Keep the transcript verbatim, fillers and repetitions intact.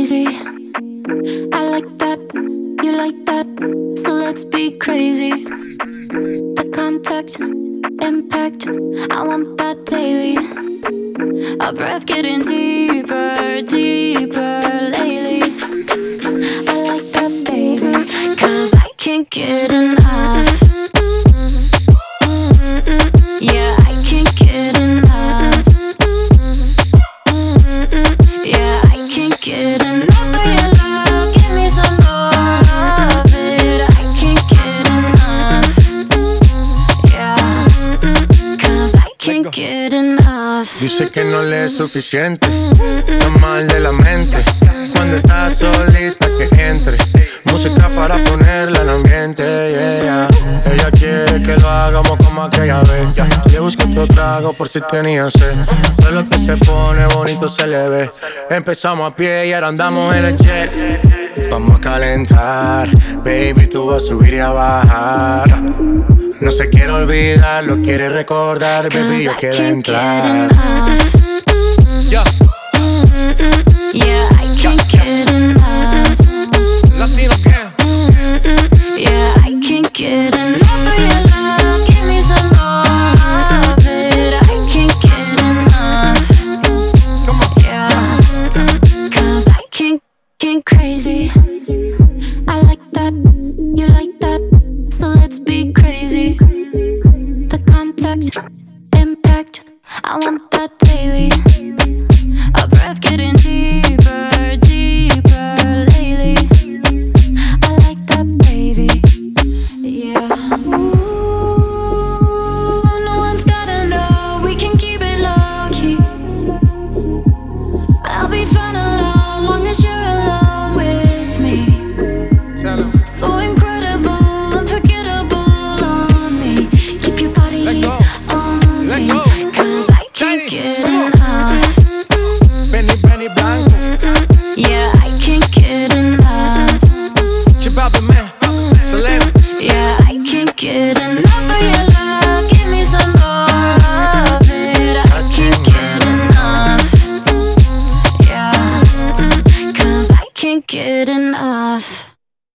crazy. I like that, you like that, so let's be crazy. The contact, impact, I want that daily. Our breath getting deeper, deeper lately. I like that, baby, 'cause I can't get enough. Yeah, I can't get enough. Yeah, I can't get enough of your love. Give me some more of it. I can't get enough. Yeah, 'cause I can't get enough. Dice que no le es suficiente, está mal de la mente. Cuando estás solita que entre música para ponerla en ambiente, yeah, yeah. Ella quiere que lo hagamos como aquella vez. Le busco otro trago por si tenía sed. Todo lo que se pone bonito se le ve. Empezamos a pie y ahora andamos en el jet. Vamos a calentar, baby, tú vas a subir y a bajar. No se quiere olvidar, lo quiere recordar, baby, yo quiero entrar. Yeah, yeah, I can't get enough. Latino gang. Yeah, I can't get enough of your love. Give me some more of it. I can't get enough. Yeah, 'cause I can't get crazy. I like that, you like that, so let's be crazy. The contact, impact, I want that daily. Our breath getting deeper, deeper lately. I like that, baby. Yeah. Ooh, no one's gotta know. We can keep it low key. I'll be fine alone, long as you're alone with me. So incredible, unforgettable on me. Keep your body on me, 'cause I can't get enough. Benny, Benny Blanco.